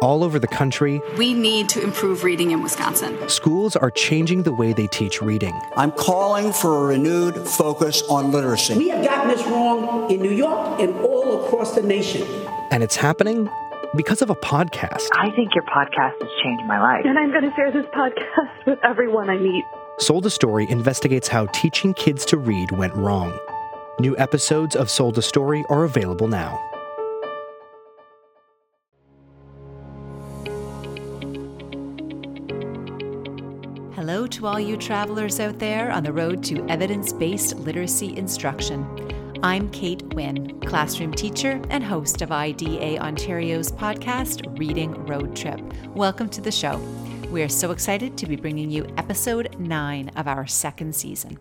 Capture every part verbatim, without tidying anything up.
All over the country, we need to improve reading in Wisconsin. Schools are changing the way they teach reading. I'm calling for a renewed focus on literacy. We have gotten this wrong in New York and all across the nation. And it's happening because of a podcast. I think your podcast has changed my life. And I'm going to share this podcast with everyone I meet. Sold a Story investigates how teaching kids to read went wrong. New episodes of Sold a Story are available now. Hello to all you travelers out there on the road to evidence-based literacy instruction. I'm Kate Wynn, classroom teacher and host of I D A Ontario's podcast, Reading Road Trip. Welcome to the show. We are so excited to be bringing you episode nine of our second season.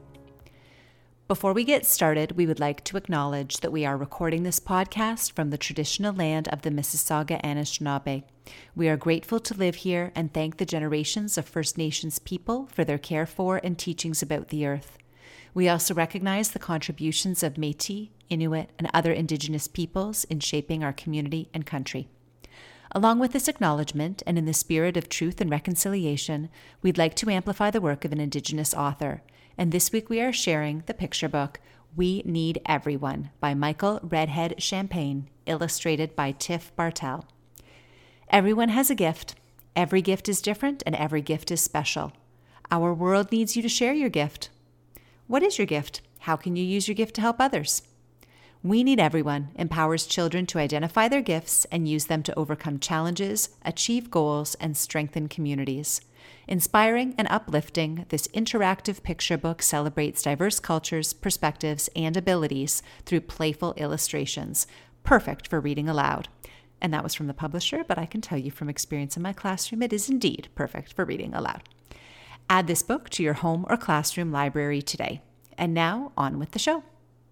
Before we get started, we would like to acknowledge that we are recording this podcast from the traditional land of the Mississauga Anishinaabe. We are grateful to live here and thank the generations of First Nations people for their care for and teachings about the earth. We also recognize the contributions of Métis, Inuit, and other Indigenous peoples in shaping our community and country. Along with this acknowledgement, and in the spirit of truth and reconciliation, we'd like to amplify the work of an Indigenous author. And this week we are sharing the picture book, We Need Everyone, by Michael Redhead Champagne, illustrated by Tiff Bartel. Everyone has a gift. Every gift is different, and every gift is special. Our world needs you to share your gift. What is your gift? How can you use your gift to help others? We Need Everyone empowers children to identify their gifts and use them to overcome challenges, achieve goals, and strengthen communities. Inspiring and uplifting, this interactive picture book celebrates diverse cultures, perspectives, and abilities through playful illustrations, perfect for reading aloud. And that was from the publisher, but I can tell you from experience in my classroom, it is indeed perfect for reading aloud. Add this book to your home or classroom library today. And now, on with the show.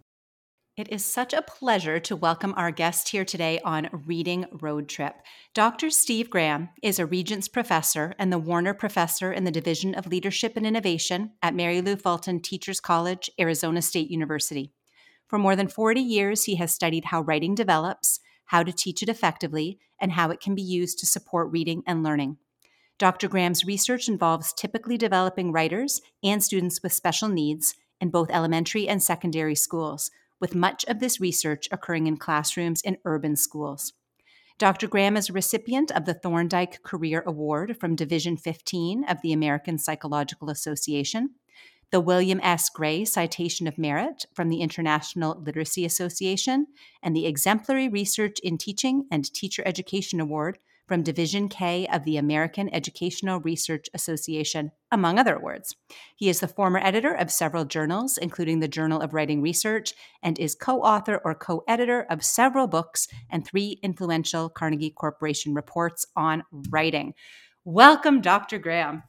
It is such a pleasure to welcome our guest here today on Reading Road Trip. Doctor Steve Graham is a Regents Professor and the Warner Professor in the Division of Leadership and Innovation at Mary Lou Fulton Teachers College, Arizona State University. For more than forty years, he has studied how writing develops, how to teach it effectively, and how it can be used to support reading and learning. Doctor Graham's research involves typically developing writers and students with special needs in both elementary and secondary schools, with much of this research occurring in classrooms in urban schools. Doctor Graham is a recipient of the Thorndike Career Award from Division fifteen of the American Psychological Association, the William S. Gray Citation of Merit from the International Literacy Association, and the Exemplary Research in Teaching and Teacher Education Award from Division K of the American Educational Research Association, among other awards. He is the former editor of several journals, including the Journal of Writing Research, and is co-author or co-editor of several books and three influential Carnegie Corporation reports on writing. Welcome, Doctor Graham.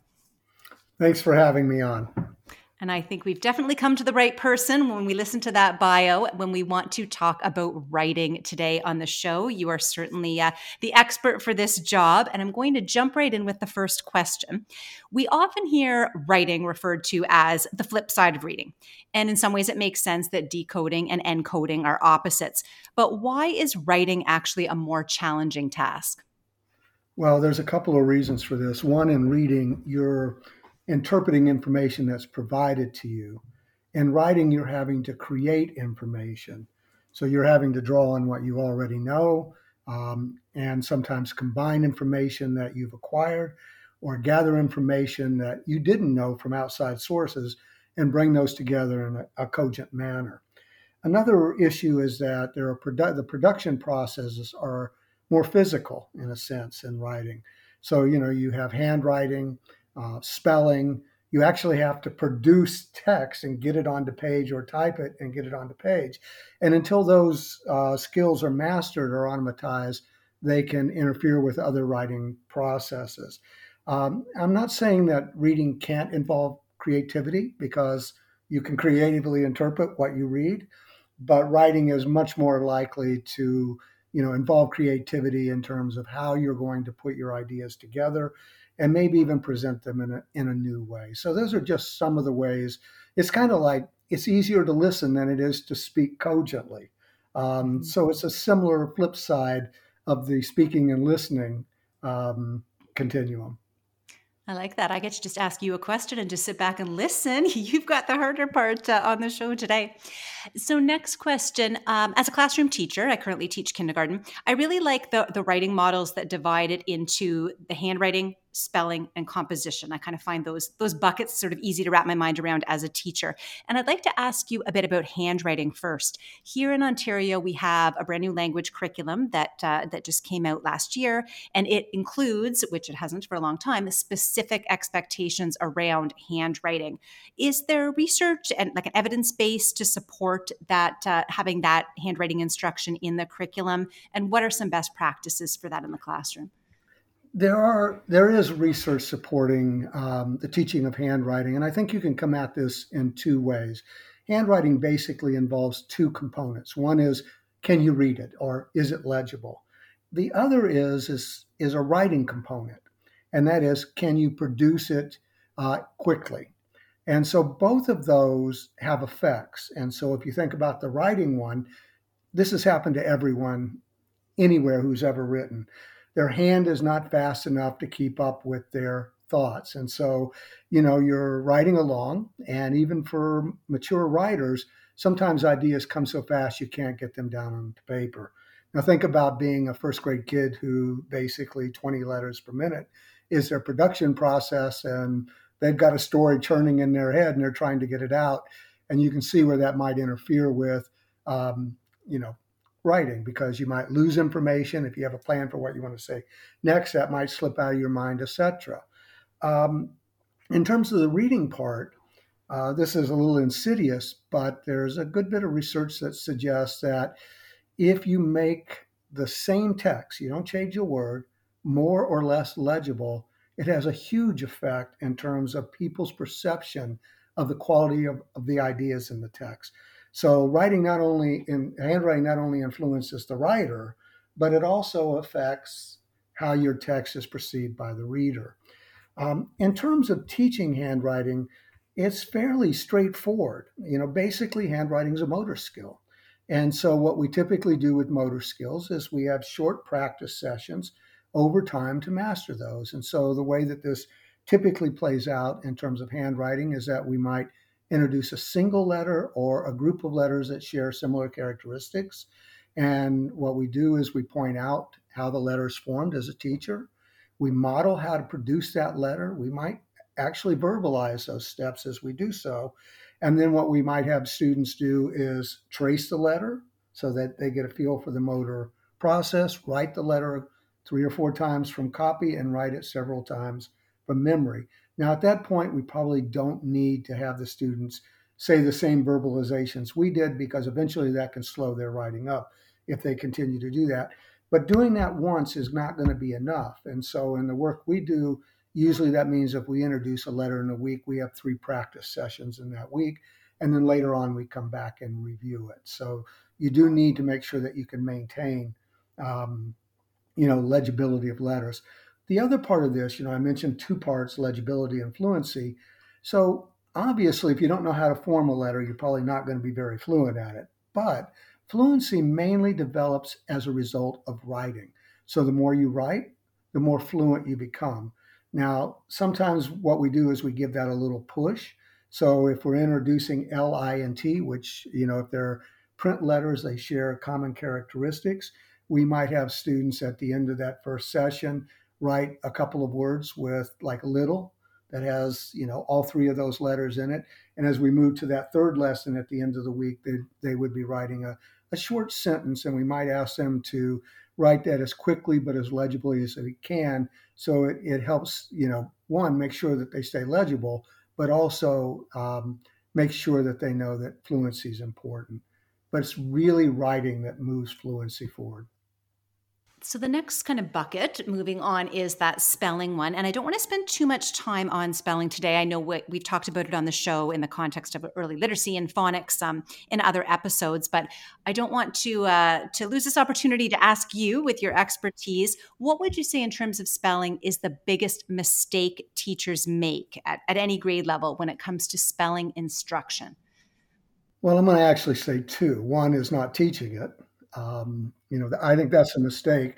Thanks for having me on. And I think we've definitely come to the right person when we listen to that bio, when we want to talk about writing today on the show. You are certainly uh, the expert for this job. And I'm going to jump right in with the first question. We often hear writing referred to as the flip side of reading. And in some ways, it makes sense that decoding and encoding are opposites. But why is writing actually a more challenging task? Well, there's a couple of reasons for this. One, in reading, you're interpreting information that's provided to you. In writing, you're having to create information. So you're having to draw on what you already know, um, and sometimes combine information that you've acquired or gather information that you didn't know from outside sources and bring those together in a, a cogent manner. Another issue is that there are produ- the production processes are more physical in a sense in writing. So, you know, you have handwriting, Uh, spelling. You actually have to produce text and get it onto page or type it and get it onto page. And until those uh, skills are mastered or automatized, they can interfere with other writing processes. Um, I'm not saying that reading can't involve creativity, because you can creatively interpret what you read, but writing is much more likely to, you know, involve creativity in terms of how you're going to put your ideas together and maybe even present them in a in a new way. So those are just some of the ways. It's kind of like it's easier to listen than it is to speak cogently. Um, so it's a similar flip side of the speaking and listening um, continuum. I like that. I get to just ask you a question and just sit back and listen. You've got the harder part uh, on the show today. So next question. Um, as a classroom teacher, I currently teach kindergarten. I really like the, the writing models that divide it into the handwriting, spelling, and composition. I kind of find those, those buckets sort of easy to wrap my mind around as a teacher. And I'd like to ask you a bit about handwriting first. Here in Ontario, we have a brand new language curriculum that, uh, that just came out last year, and it includes, which it hasn't for a long time, specific expectations around handwriting. Is there research and like an evidence base to support that, uh, having that handwriting instruction in the curriculum? And what are some best practices for that in the classroom? There are there is research supporting um, the teaching of handwriting, and I think you can come at this in two ways. Handwriting basically involves two components. One is, can you read it, or is it legible? The other is is is a writing component, and that is, can you produce it uh, quickly? And so both of those have effects. And so if you think about the writing one, this has happened to everyone anywhere who's ever written. Their hand is not fast enough to keep up with their thoughts. And so, you know, you're writing along, and even for mature writers, sometimes ideas come so fast you can't get them down on paper. Now think about being a first grade kid who basically twenty letters per minute is their production process, and they've got a story churning in their head and they're trying to get it out. And you can see where that might interfere with, um, you know, writing, because you might lose information. If you have a plan for what you want to say next, that might slip out of your mind, et cetera. Um, in terms of the reading part, uh, this is a little insidious, but there's a good bit of research that suggests that if you make the same text, you don't change a word, more or less legible, it has a huge effect in terms of people's perception of the quality of, of the ideas in the text. So writing not only in handwriting not only influences the writer, but it also affects how your text is perceived by the reader. Um, in terms of teaching handwriting, it's fairly straightforward. You know, basically handwriting is a motor skill. And so what we typically do with motor skills is we have short practice sessions over time to master those. And so the way that this typically plays out in terms of handwriting is that we might introduce a single letter or a group of letters that share similar characteristics. And what we do is we point out how the letter is formed as a teacher. We model how to produce that letter. We might actually verbalize those steps as we do so. And then what we might have students do is trace the letter so that they get a feel for the motor process, write the letter three or four times from copy, and write it several times from memory. Now, at that point, we probably don't need to have the students say the same verbalizations we did, because eventually that can slow their writing up if they continue to do that. But doing that once is not going to be enough. And so in the work we do, usually that means if we introduce a letter in a week, we have three practice sessions in that week. And then later on, we come back and review it. So you do need to make sure that you can maintain, um, you know, legibility of letters. The other part of this, you know, I mentioned two parts, legibility and fluency. So obviously, if you don't know how to form a letter, you're probably not going to be very fluent at it. But fluency mainly develops as a result of writing. So the more you write, the more fluent you become. Now, sometimes what we do is we give that a little push. So if we're introducing L I N T, which, you know, if they're print letters, they share common characteristics, we might have students at the end of that first session write a couple of words with like little that has, you know, all three of those letters in it. And as we move to that third lesson at the end of the week, they, they would be writing a, a short sentence, and we might ask them to write that as quickly but as legibly as they can. So it, it helps, you know, one, make sure that they stay legible, but also um, make sure that they know that fluency is important. But it's really writing that moves fluency forward. So the next kind of bucket, moving on, is that spelling one. And I don't want to spend too much time on spelling today. I know we, we've talked about it on the show in the context of early literacy and phonics um, in other episodes, but I don't want to uh, to lose this opportunity to ask you, with your expertise, what would you say in terms of spelling is the biggest mistake teachers make at, at any grade level when it comes to spelling instruction? Well, I'm going to actually say two. One is not teaching it. Um, you know, I think that's a mistake.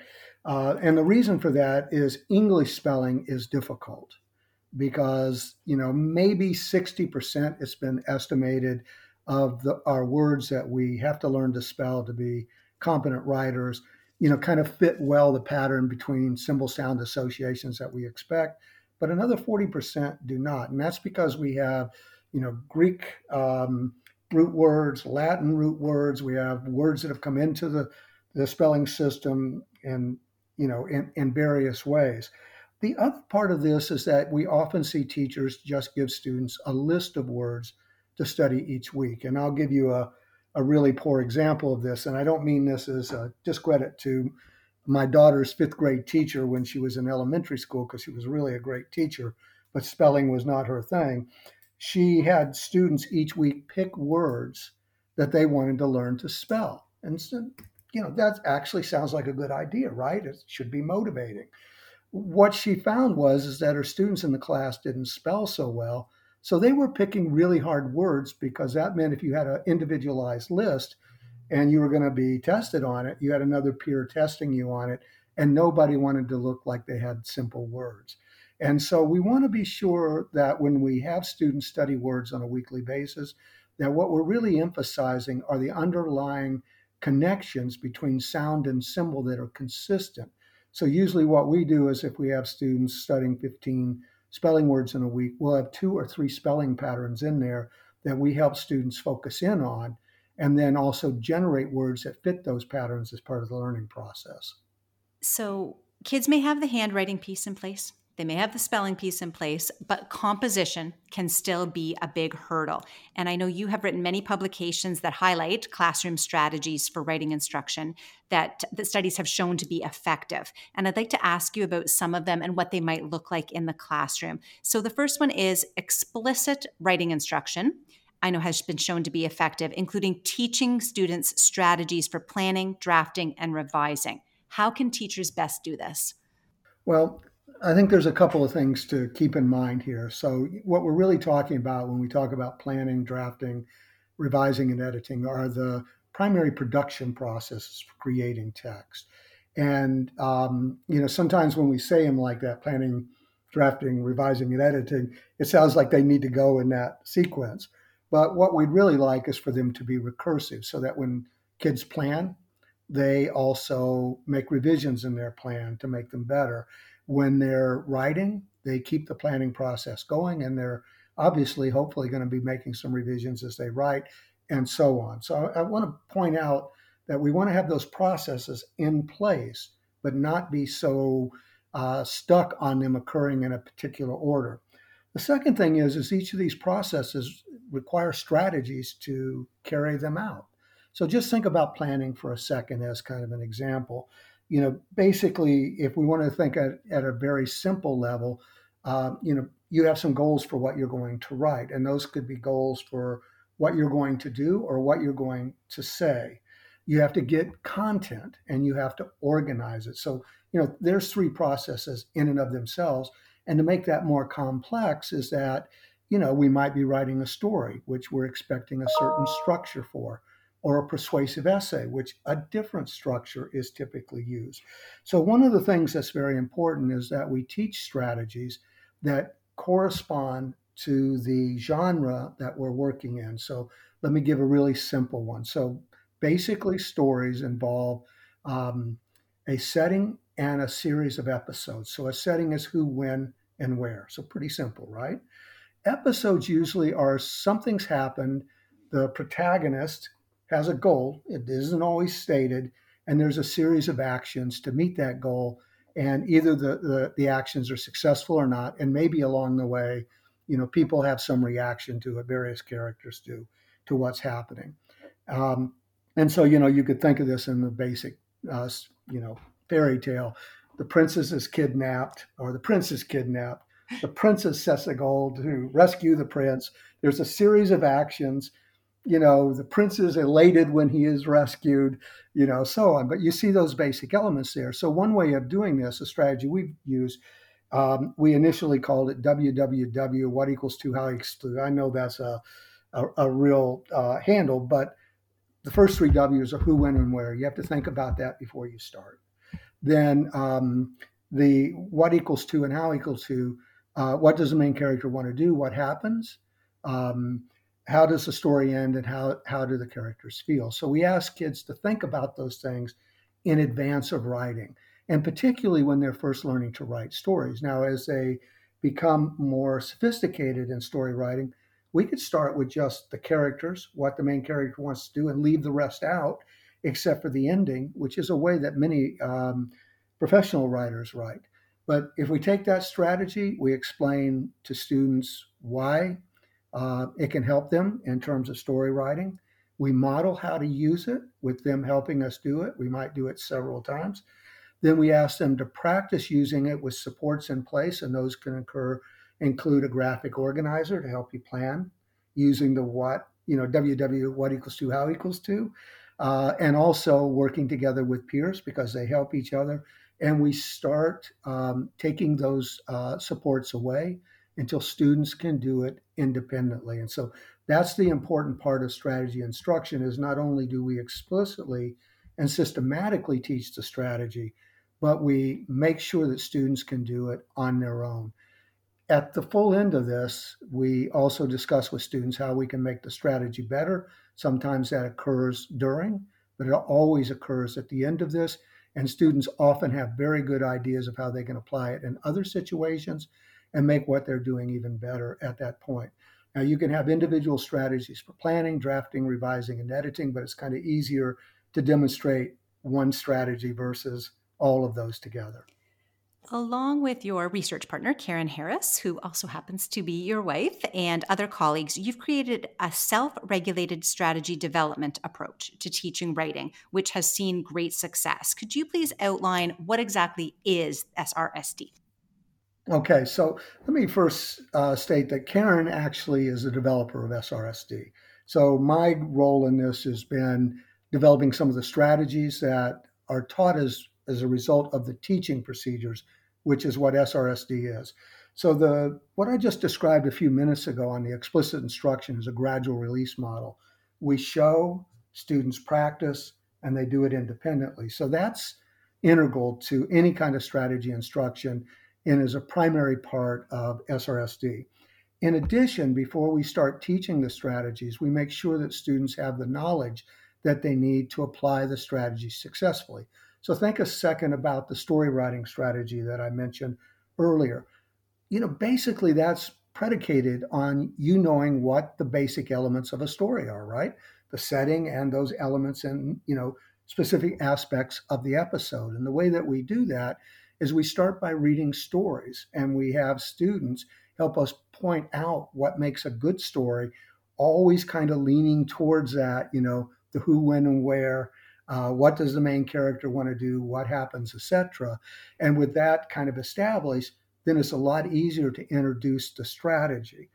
Uh, and the reason for that is English spelling is difficult because, you know, maybe sixty percent it's been estimated of the, our words that we have to learn to spell to be competent writers, you know, kind of fit well the pattern between symbol sound associations that we expect, but another forty percent do not. And that's because we have, you know, Greek um, root words, Latin root words, we have words that have come into the, the spelling system and, you know, in, in various ways. The other part of this is that we often see teachers just give students a list of words to study each week. And I'll give you a, a really poor example of this. And I don't mean this as a discredit to my daughter's fifth grade teacher when she was in elementary school, because she was really a great teacher, but spelling was not her thing. She had students each week pick words that they wanted to learn to spell. And so, you know, that actually sounds like a good idea, right? It should be motivating. What she found was is that her students in the class didn't spell so well. So they were picking really hard words because that meant if you had an individualized list and you were going to be tested on it, you had another peer testing you on it, and nobody wanted to look like they had simple words. And so we want to be sure that when we have students study words on a weekly basis, that what we're really emphasizing are the underlying connections between sound and symbol that are consistent. So usually what we do is if we have students studying fifteen spelling words in a week, we'll have two or three spelling patterns in there that we help students focus in on, and then also generate words that fit those patterns as part of the learning process. So kids may have the handwriting piece in place. They may have the spelling piece in place, but composition can still be a big hurdle. And I know you have written many publications that highlight classroom strategies for writing instruction that the studies have shown to be effective. And I'd like to ask you about some of them and what they might look like in the classroom. So the first one is explicit writing instruction. I know has been shown to be effective, including teaching students strategies for planning, drafting, and revising. How can teachers best do this? Well, I think there's a couple of things to keep in mind here. So what we're really talking about when we talk about planning, drafting, revising, and editing are the primary production processes for creating text. And, um, you know, sometimes when we say them like that, planning, drafting, revising, and editing, it sounds like they need to go in that sequence. But what we'd really like is for them to be recursive so that when kids plan, they also make revisions in their plan to make them better. When they're writing, they keep the planning process going, and they're obviously, hopefully, going to be making some revisions as they write, and so on. So I, I want to point out that we want to have those processes in place, but not be so uh, stuck on them occurring in a particular order. The second thing is, is each of these processes require strategies to carry them out. So just think about planning for a second as kind of an example. You know, basically, if we want to think at, at a very simple level, uh, you know, you have some goals for what you're going to write, and those could be goals for what you're going to do or what you're going to say. You have to get content and you have to organize it. So, you know, there's three processes in and of themselves. And to make that more complex is that, you know, we might be writing a story, which we're expecting a certain structure for, or a persuasive essay, which a different structure is typically used. So one of the things that's very important is that we teach strategies that correspond to the genre that we're working in. So let me give a really simple one. So basically stories involve um, a setting and a series of episodes. So a setting is who, when, and where. So pretty simple, right? Episodes usually are something's happened, the protagonist has a goal, it isn't always stated, and there's a series of actions to meet that goal, and either the, the, the actions are successful or not, and maybe along the way, you know, people have some reaction to it, various characters do, to what's happening. Um, and so, you know, you could think of this in the basic, uh, you know, fairy tale. The princess is kidnapped, or the prince is kidnapped. The princess sets a goal to rescue the prince. There's a series of actions. You know, the prince is elated when he is rescued, you know, so on. But you see those basic elements there. So one way of doing this, a strategy we've used, um, we initially called it W W W, what equals to, how equals to. I know that's a, a, a real uh, handle, but the first three W's are who, when, and where. You have to think about that before you start. then um, the what equals to and how equals to, uh, what does the main character want to do? What happens? Um, how does the story end, and how, how do the characters feel? So we ask kids to think about those things in advance of writing, and particularly when they're first learning to write stories. Now, as they become more sophisticated in story writing, we could start with just the characters, what the main character wants to do, and leave the rest out, except for the ending, which is a way that many um, professional writers write. But if we take that strategy, we explain to students why uh, it can help them in terms of story writing. We model how to use it with them helping us do it. We might do it several times. Then we ask them to practice using it with supports in place, and those can occur, include a graphic organizer to help you plan using the what, you know, W W, what equals to, how equals to, uh, and also working together with peers because they help each other. And we start um, taking those uh, supports away until students can do it independently. And so that's the important part of strategy instruction, is not only do we explicitly and systematically teach the strategy, but we make sure that students can do it on their own. At the full end of this, we also discuss with students how we can make the strategy better. Sometimes that occurs during, but it always occurs at the end of this. And students often have very good ideas of how they can apply it in other situations and make what they're doing even better at that point. Now, you can have individual strategies for planning, drafting, revising, and editing, but it's kind of easier to demonstrate one strategy versus all of those together. Along with your research partner, Karen Harris, who also happens to be your wife, and other colleagues, you've created a self-regulated strategy development approach to teaching writing, which has seen great success. Could you please outline what exactly is S R S D? Okay, so let me first uh, state that Karen actually is a developer of S R S D. So my role in this has been developing some of the strategies that are taught as, as a result of the teaching procedures, which is what S R S D is. So the what I just described a few minutes ago on the explicit instruction is a gradual release model. We show, students practice, and they do it independently. So that's integral to any kind of strategy instruction and is a primary part of S R S D. In addition, before we start teaching the strategies, we make sure that students have the knowledge that they need to apply the strategy successfully. So think a second about the story writing strategy that I mentioned earlier. You know, basically that's predicated on you knowing what the basic elements of a story are, right? The setting and those elements and, you know, specific aspects of the episode. And the way that we do that is we start by reading stories, and we have students help us point out what makes a good story, always kind of leaning towards that, you know, the who, when, and where, uh, what does the main character want to do, what happens, et cetera. And with that kind of established, then it's a lot easier to introduce the strategy.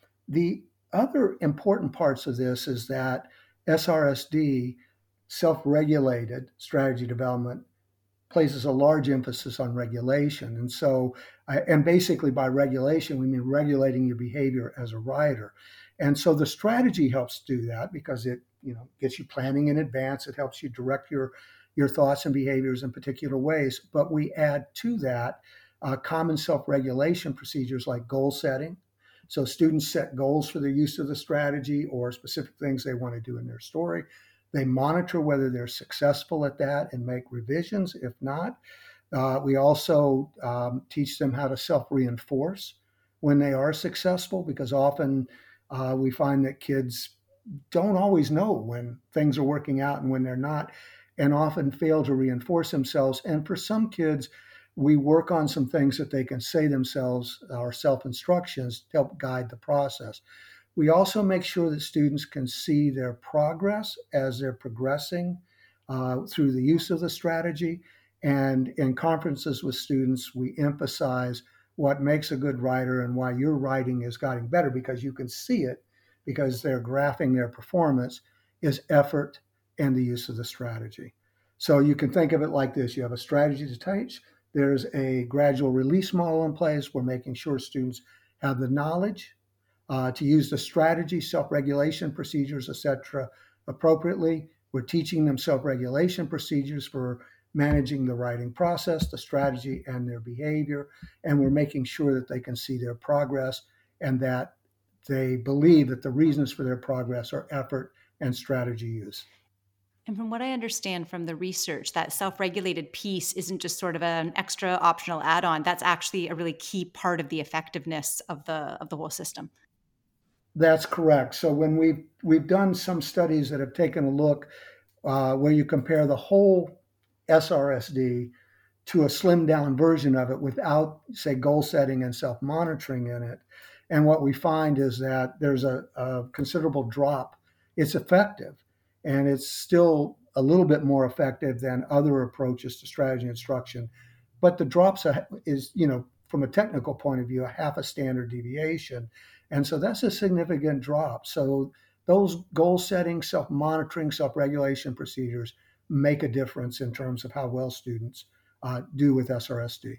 The other important parts of this is that S R S D, self-regulated strategy development, places a large emphasis on regulation. And so, and basically by regulation, we mean regulating your behavior as a writer. And so the strategy helps do that because it, you know, gets you planning in advance. It helps you direct your, your thoughts and behaviors in particular ways. But we add to that uh, common self-regulation procedures like goal setting. So students set goals for the use of the strategy or specific things they want to do in their story. They monitor whether they're successful at that and make revisions. If not, uh, we also um, teach them how to self-reinforce when they are successful, because often uh, we find that kids don't always know when things are working out and when they're not, and often fail to reinforce themselves. And for some kids, we work on some things that they can say themselves, our self-instructions, to help guide the process. We also make sure that students can see their progress as they're progressing uh, through the use of the strategy. And in conferences with students, we emphasize what makes a good writer and why your writing is getting better, because you can see it, because they're graphing their performance, is effort and the use of the strategy. So you can think of it like this. You have a strategy to teach. There's a gradual release model in place. We're making sure students have the knowledge Uh, to use the strategy, self-regulation procedures, et cetera, appropriately. We're teaching them self-regulation procedures for managing the writing process, the strategy, and their behavior. And we're making sure that they can see their progress and that they believe that the reasons for their progress are effort and strategy use. And from what I understand from the research, that self-regulated piece isn't just sort of an extra optional add-on. That's actually a really key part of the effectiveness of the of the whole system. That's correct. So when we've we've done some studies that have taken a look uh, where you compare the whole S R S D to a slimmed down version of it without, say, goal setting and self-monitoring in it. And what we find is that there's a, a considerable drop. It's effective, and it's still a little bit more effective than other approaches to strategy instruction. But the drops are, is, you know, from a technical point of view, a half a standard deviation. And so that's a significant drop. So those goal setting, self-monitoring, self-regulation procedures make a difference in terms of how well students uh, do with S R S D.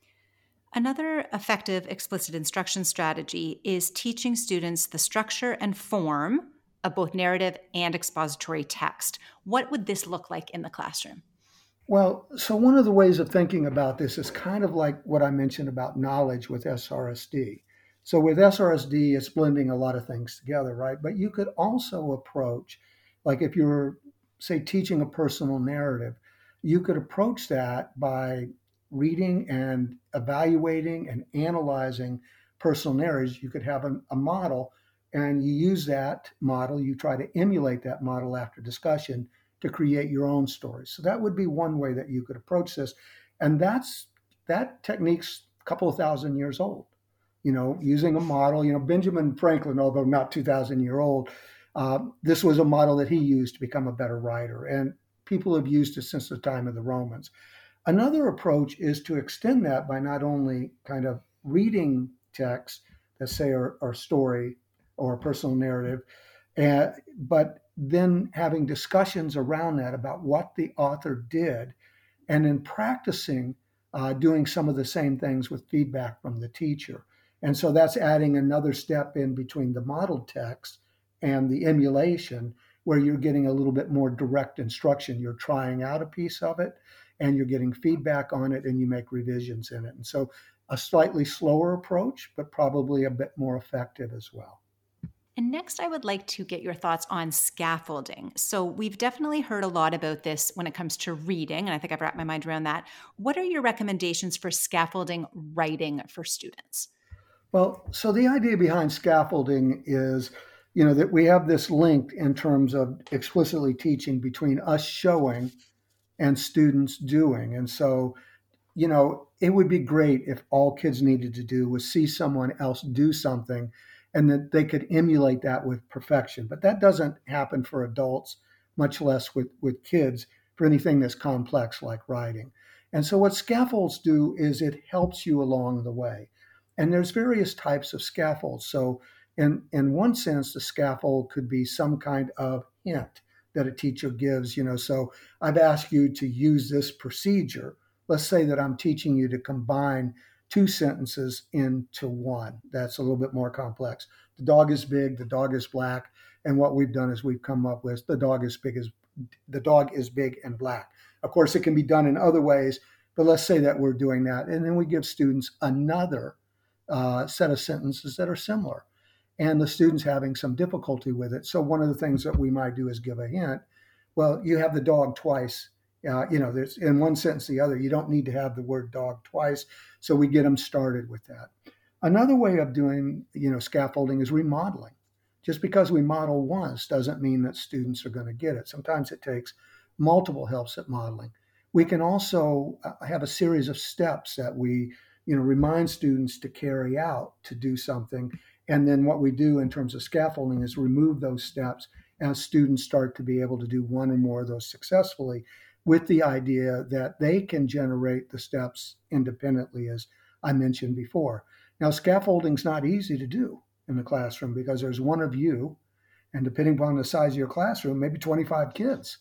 Another effective explicit instruction strategy is teaching students the structure and form of both narrative and expository text. What would this look like in the classroom? Well, so one of the ways of thinking about this is kind of like what I mentioned about knowledge with S R S D. So with S R S D, it's blending a lot of things together, right? But you could also approach, like if you're, say, teaching a personal narrative, you could approach that by reading and evaluating and analyzing personal narratives. You could have a, a model, and you use that model, you try to emulate that model after discussion to create your own stories. So that would be one way that you could approach this. And that's that technique's a couple of thousand years old. You know, using a model, you know, Benjamin Franklin, although not two thousand year old, uh, this was a model that he used to become a better writer. And people have used it since the time of the Romans. Another approach is to extend that by not only kind of reading texts that say are, are story or personal narrative, uh, but then having discussions around that about what the author did, and then practicing uh, doing some of the same things with feedback from the teacher. And so that's adding another step in between the modeled text and the emulation, where you're getting a little bit more direct instruction. You're trying out a piece of it, and you're getting feedback on it, and you make revisions in it. And so a slightly slower approach, but probably a bit more effective as well. And next, I would like to get your thoughts on scaffolding. So we've definitely heard a lot about this when it comes to reading, and I think I've wrapped my mind around that. What are your recommendations for scaffolding writing for students? Well, so the idea behind scaffolding is, you know, that we have this link in terms of explicitly teaching between us showing and students doing. And so, you know, it would be great if all kids needed to do was see someone else do something and that they could emulate that with perfection. But that doesn't happen for adults, much less with, with kids, for anything that's complex like writing. And so what scaffolds do is it helps you along the way. And there's various types of scaffolds. So in, in one sense, the scaffold could be some kind of hint that a teacher gives, you know, so I've asked you to use this procedure. Let's say that I'm teaching you to combine two sentences into one. That's a little bit more complex. The dog is big, the dog is black. And what we've done is we've come up with the dog is big as the dog is big and black. Of course, it can be done in other ways, but let's say that we're doing that. And then we give students another uh, set of sentences that are similar, and the students having some difficulty with it. So one of the things that we might do is give a hint. Well, you have the dog twice. Uh, you know, there's in one sentence, the other. You don't need to have the word dog twice. So we get them started with that. Another way of doing, you know, scaffolding is remodeling. Just because we model once doesn't mean that students are going to get it. Sometimes it takes multiple helps at modeling. We can also have a series of steps that we, you know, remind students to carry out to do something. And then what we do in terms of scaffolding is remove those steps as students start to be able to do one or more of those successfully, with the idea that they can generate the steps independently, as I mentioned before. Now, scaffolding's not easy to do in the classroom because there's one of you, and depending upon the size of your classroom, maybe twenty-five kids.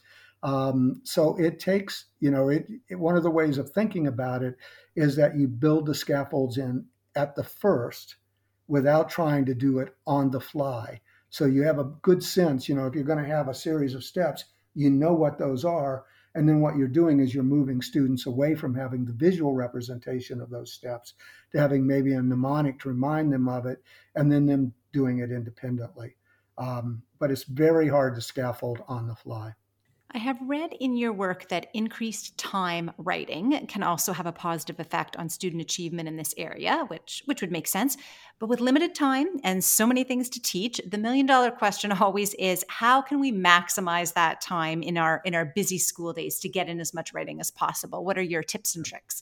Um, so it takes, you know, it, it, one of the ways of thinking about it is that you build the scaffolds in at the first without trying to do it on the fly. So you have a good sense, you know, if you're going to have a series of steps, you know what those are. And then what you're doing is you're moving students away from having the visual representation of those steps to having maybe a mnemonic to remind them of it, and then them doing it independently. Um, but it's very hard to scaffold on the fly. I have read in your work that increased time writing can also have a positive effect on student achievement in this area, which, which would make sense. But with limited time and so many things to teach, the million dollar question always is, how can we maximize that time in our in our busy school days to get in as much writing as possible? What are your tips and tricks?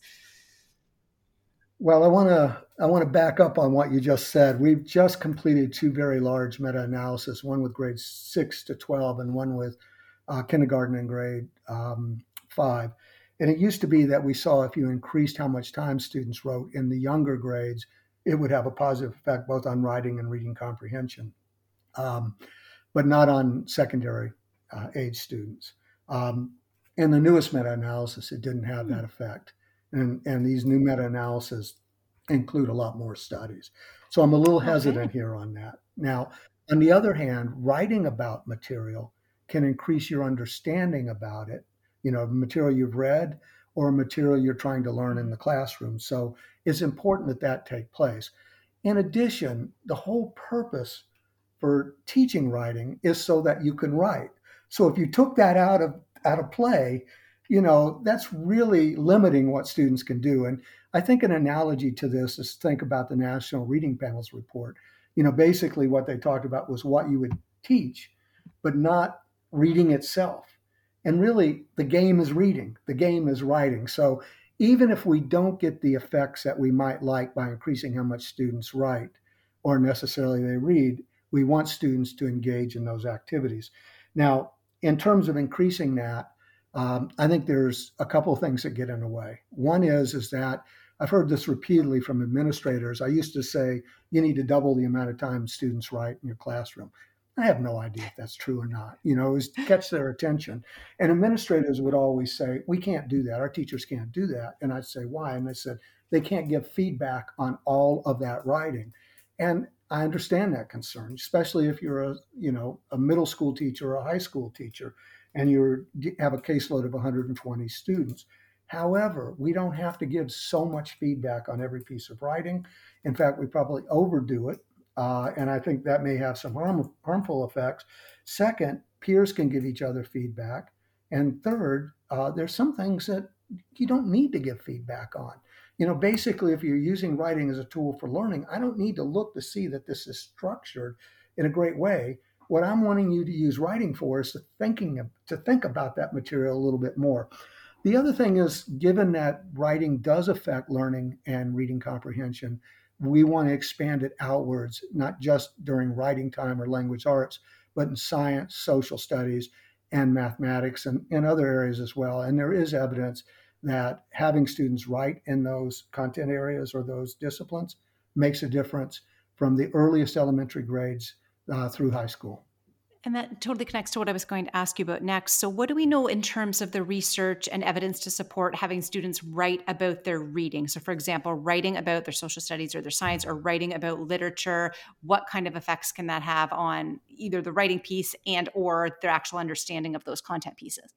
Well, I want to I want to back up on what you just said. We've just completed two very large meta-analysis, one with grades six to twelve and one with Uh, kindergarten and grade um, five. And it used to be that we saw if you increased how much time students wrote in the younger grades, it would have a positive effect both on writing and reading comprehension, um, but not on secondary uh, age students. Um, in the newest meta-analysis, it didn't have that effect. And, and these new meta-analyses include a lot more studies. So I'm a little Okay. hesitant here on that. Now, on the other hand, writing about material can increase your understanding about it, you know, material you've read or material you're trying to learn in the classroom. So it's important that that take place. In addition, the whole purpose for teaching writing is so that you can write. So if you took that out of out of play, you know, that's really limiting what students can do. And I think an analogy to this is think about the National Reading Panels report. You know, basically what they talked about was what you would teach, but not reading itself. And really, the game is reading, the game is writing. So even if we don't get the effects that we might like by increasing how much students write or necessarily they read, we want students to engage in those activities. Now, in terms of increasing that, um, I think there's a couple of things that get in the way. One is, is that I've heard this repeatedly from administrators. I used to say, you need to double the amount of time students write in your classroom. I have no idea if that's true or not. You know, it was to catch their attention. And administrators would always say, we can't do that. Our teachers can't do that. And I'd say, why? And they said, they can't give feedback on all of that writing. And I understand that concern, especially if you're a, you know, a middle school teacher or a high school teacher, and you have a caseload of one hundred twenty students. However, we don't have to give so much feedback on every piece of writing. In fact, we probably overdo it. Uh, and I think that may have some harm, harmful effects. Second, peers can give each other feedback. And third, uh, there's some things that you don't need to give feedback on. You know, basically, if you're using writing as a tool for learning, I don't need to look to see that this is structured in a great way. What I'm wanting you to use writing for is to thinking of, to think about that material a little bit more. The other thing is, given that writing does affect learning and reading comprehension, we want to expand it outwards, not just during writing time or language arts, but in science, social studies, and mathematics, and, and other areas as well. And there is evidence that having students write in those content areas or those disciplines makes a difference from the earliest elementary grades uh, through high school. And that totally connects to what I was going to ask you about next. So what do we know in terms of the research and evidence to support having students write about their reading? So for example, writing about their social studies or their science, or writing about literature, what kind of effects can that have on either the writing piece and or their actual understanding of those content pieces?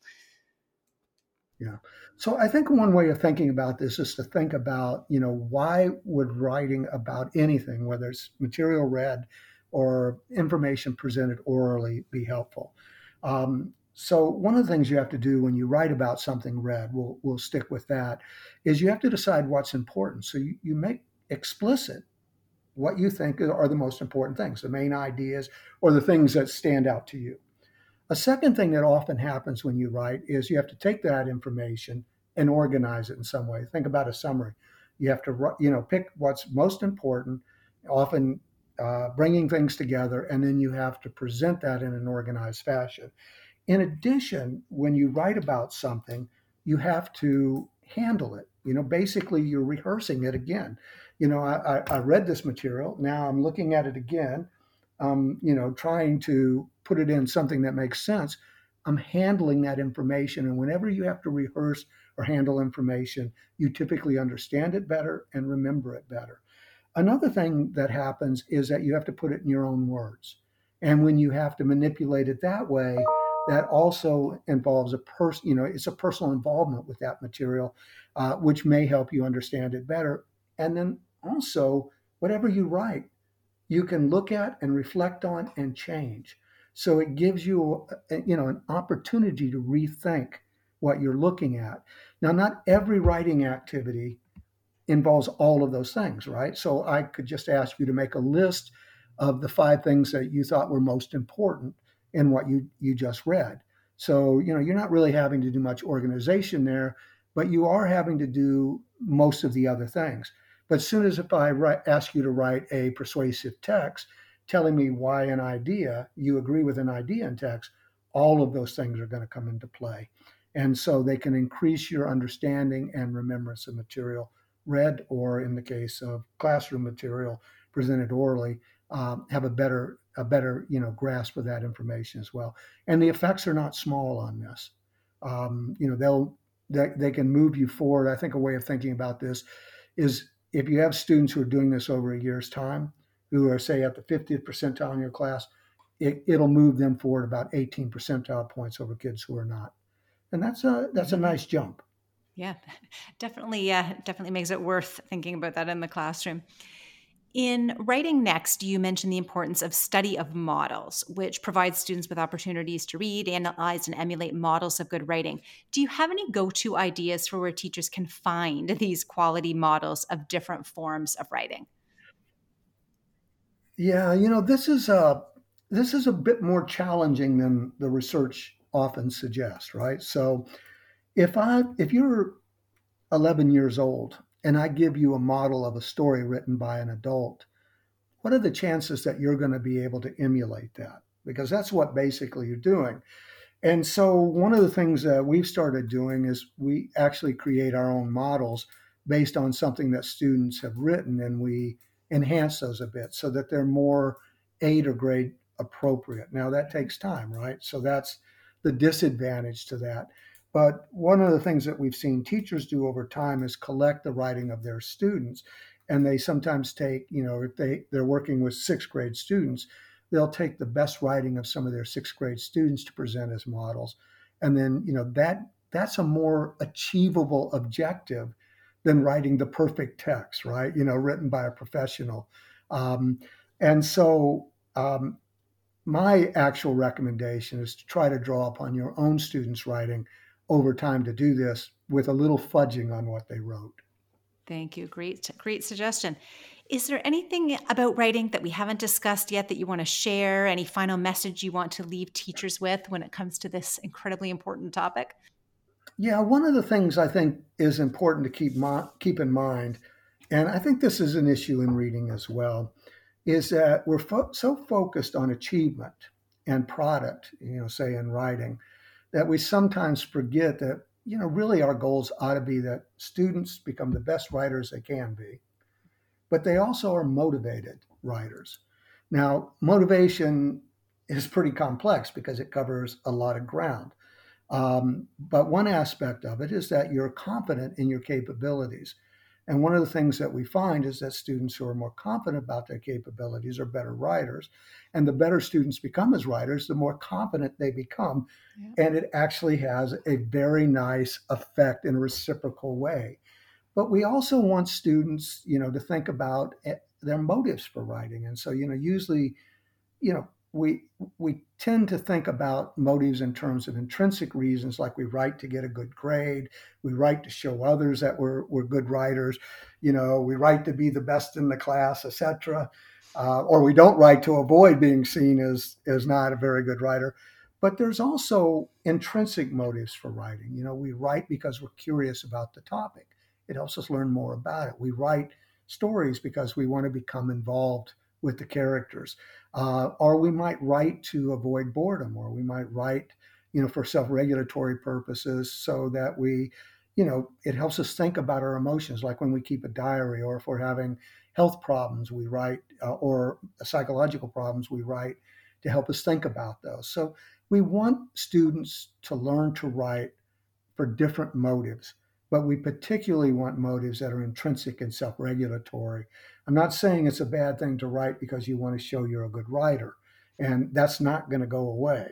Yeah. So I think one way of thinking about this is to think about, you know, why would writing about anything, whether it's material read or information presented orally, be helpful? Um, so one of the things you have to do when you write about something read, we'll, we'll stick with that, is you have to decide what's important. So you, you make explicit what you think are the most important things, the main ideas or the things that stand out to you. A second thing that often happens when you write is you have to take that information and organize it in some way. Think about a summary. You have to, you know, pick what's most important, often uh, bringing things together, and then you have to present that in an organized fashion. In addition, when you write about something, you have to handle it. You know, basically you're rehearsing it again. You know, I, I read this material, now I'm looking at it again, um, you know, trying to put it in something that makes sense. I'm handling that information. And whenever you have to rehearse or handle information, you typically understand it better and remember it better. Another thing that happens is that you have to put it in your own words. And when you have to manipulate it that way, that also involves a person, you know, it's a personal involvement with that material, uh, which may help you understand it better. And then also, whatever you write, you can look at and reflect on and change. So it gives you, you know, an opportunity to rethink what you're looking at. Now, not every writing activity involves all of those things, right? So I could just ask you to make a list of the five things that you thought were most important in what you, you just read. So, you know, you're not really having to do much organization there, but you are having to do most of the other things. But as soon as if I write, ask you to write a persuasive text telling me why an idea, you agree with an idea in text, all of those things are going to come into play. And so they can increase your understanding and remembrance of material read, or in the case of classroom material presented orally, um, have a better, a better, you know, grasp of that information as well. And the effects are not small on this. Um, you know, they'll, they, they can move you forward. I think a way of thinking about this is if you have students who are doing this over a year's time, who are, say, at the fiftieth percentile in your class, it, it'll move them forward about eighteen percentile points over kids who are not. And that's a, that's a nice jump. Yeah, definitely. Yeah, definitely makes it worth thinking about that in the classroom. In Writing Next, you mentioned the importance of study of models, which provides students with opportunities to read, analyze, and emulate models of good writing. Do you have any go-to ideas for where teachers can find these quality models of different forms of writing? Yeah, you know, this is a, this is a bit more challenging than the research often suggests, right? So if I, if you're eleven years old and I give you a model of a story written by an adult, what are the chances that you're going to be able to emulate that? Because that's what basically you're doing. And so one of the things that we've started doing is we actually create our own models based on something that students have written, and we enhance those a bit so that they're more aid or grade appropriate. Now that takes time, right? So that's the disadvantage to that. But one of the things that we've seen teachers do over time is collect the writing of their students. And they sometimes take, you know, if they, they're working with sixth grade students, they'll take the best writing of some of their sixth grade students to present as models. And then, you know, that that's a more achievable objective than writing the perfect text, right? You know, written by a professional. Um, and so um, my actual recommendation is to try to draw upon your own students' writing over time to do this with a little fudging on what they wrote. Thank you. Great, great suggestion. Is there anything about writing that we haven't discussed yet that you want to share? Any final message you want to leave teachers with when it comes to this incredibly important topic? Yeah, one of the things I think is important to keep mo- keep in mind, and I think this is an issue in reading as well, is that we're fo- so focused on achievement and product, you know, say in writing, that we sometimes forget that, you know, really our goals ought to be that students become the best writers they can be, but they also are motivated writers. Now, motivation is pretty complex because it covers a lot of ground. Um, but one aspect of it is that you're confident in your capabilities. And one of the things that we find is that students who are more confident about their capabilities are better writers. And the better students become as writers, the more confident they become. Yeah. And it actually has a very nice effect in a reciprocal way. But we also want students, you know, to think about their motives for writing. And so, you know, usually, you know, we we tend to think about motives in terms of intrinsic reasons, like we write to get a good grade, we write to show others that we're we're good writers, you know, we write to be the best in the class, et cetera. Uh, or we don't write to avoid being seen as as not a very good writer. But there's also intrinsic motives for writing. You know, we write because we're curious about the topic. It helps us learn more about it. We write stories because we want to become involved with the characters. Uh, or we might write to avoid boredom, or we might write, you know, for self-regulatory purposes so that we, you know, it helps us think about our emotions, like when we keep a diary, or if we're having health problems, we write, uh, or psychological problems, we write to help us think about those. So we want students to learn to write for different motives, but we particularly want motives that are intrinsic and self-regulatory. I'm not saying it's a bad thing to write because you want to show you're a good writer, and that's not going to go away.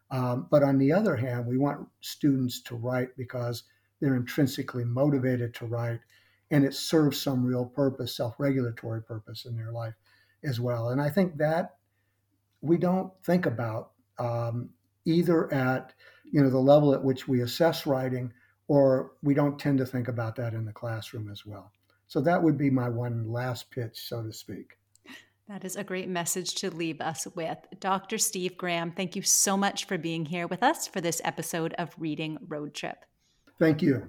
Um, but on the other hand, we want students to write because they're intrinsically motivated to write, and it serves some real purpose, self-regulatory purpose in their life as well. And I think that we don't think about um, either at you know the level at which we assess writing, or we don't tend to think about that in the classroom as well. So that would be my one last pitch, so to speak. That is a great message to leave us with. Doctor Steve Graham, thank you so much for being here with us for this episode of Reading Road Trip. Thank you.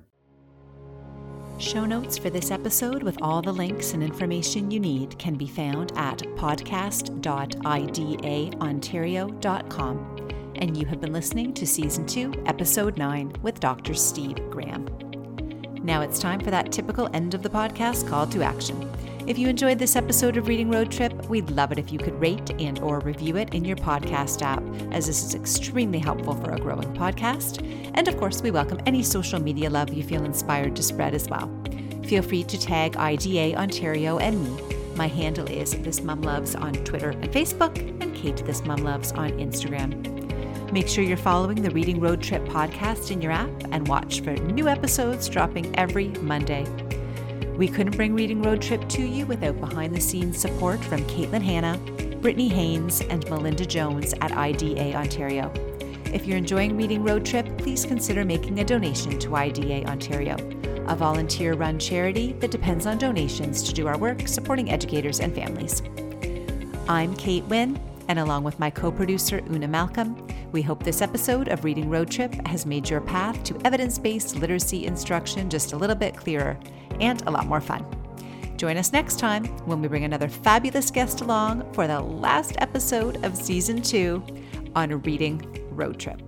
Show notes for this episode with all the links and information you need can be found at podcast dot I D A ontario dot com. And you have been listening to Season two, Episode nine with Doctor Steve Graham. Now it's time for that typical end of the podcast call to action. If you enjoyed this episode of Reading Road Trip, we'd love it if you could rate and or review it in your podcast app, as this is extremely helpful for a growing podcast. And of course, we welcome any social media love you feel inspired to spread as well. Feel free to tag I D A Ontario and me. My handle is This Mum Loves on Twitter and Facebook, and Kate This Mum Loves on Instagram. Make sure you're following the Reading Road Trip podcast in your app and watch for new episodes dropping every Monday. We couldn't bring Reading Road Trip to you without behind-the-scenes support from Caitlin Hanna, Brittany Haynes, and Melinda Jones at I D A Ontario. If you're enjoying Reading Road Trip, please consider making a donation to I D A Ontario, a volunteer-run charity that depends on donations to do our work supporting educators and families. I'm Kate Wynn, and along with my co-producer Una Malcolm, we hope this episode of Reading Road Trip has made your path to evidence-based literacy instruction just a little bit clearer and a lot more fun. Join us next time when we bring another fabulous guest along for the last episode of Season two on Reading Road Trip.